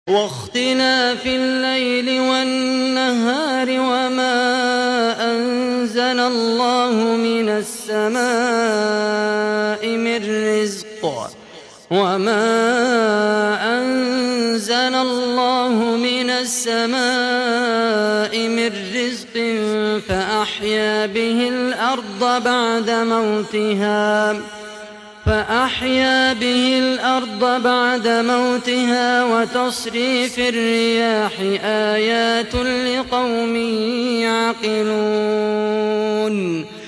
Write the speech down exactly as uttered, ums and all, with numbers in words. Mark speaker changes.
Speaker 1: واختلاف الليل والنهار وما أنزل الله من السماء من رزق وما أنزل الله من السماء من رزق فأحيا به الأرض بعد موتها فأحيا به الأرض بعد موتها وتصريف الرياح آيات لقوم يعقلون